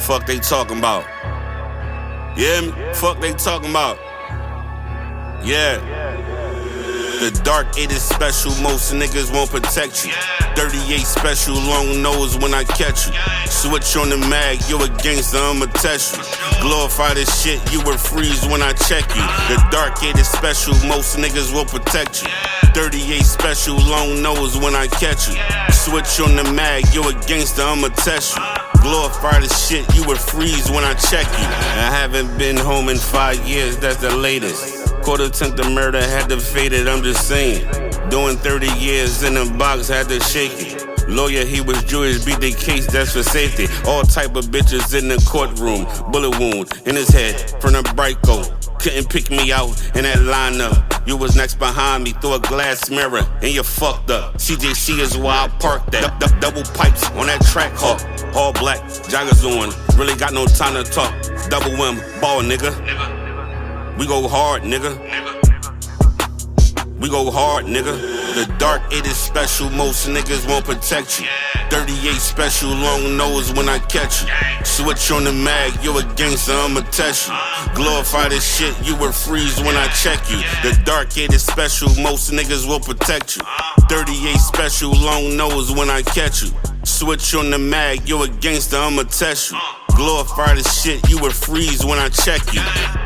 Fuck they talking about. You hear me? Fuck they talking about. Yeah. The dark 8 is special, most niggas won't protect you. 38 special, long nose when I catch you. Switch on the mag, you a gangster, I'ma test you. Glorify this shit, you will freeze when I check you. The dark 8 is special, most niggas will protect you. 38 special, long nose when I catch you. Switch on the mag, you a gangster, I'ma test you. Glorify this shit, you will freeze when I check you. I haven't been home in 5 years, that's the latest. Court attempted murder, had to fade it, I'm just saying. Doing 30 years in the box, had to shake it. Lawyer, he was Jewish, beat the case, that's for safety. All type of bitches in the courtroom. Bullet wound in his head from the Brico. Couldn't pick me out in that lineup. You was next behind me through a glass mirror, and you fucked up. CJC is where I parked that. Double pipes on that track hawk. All black, joggers on. Really got no time to talk. Double M, ball nigga. We go hard, nigga. We go hard, nigga. The dark 8 is special, most niggas won't protect you. 38 special, long nose when I catch you. Switch on the mag, you a gangster, I'ma test you. Glorify this shit, you will freeze when I check you. The dark 8 is special, most niggas will protect you. 38 special, long nose when I catch you. Switch on the mag, you a gangster, I'ma test you. Glorify this shit, you will freeze when I check you.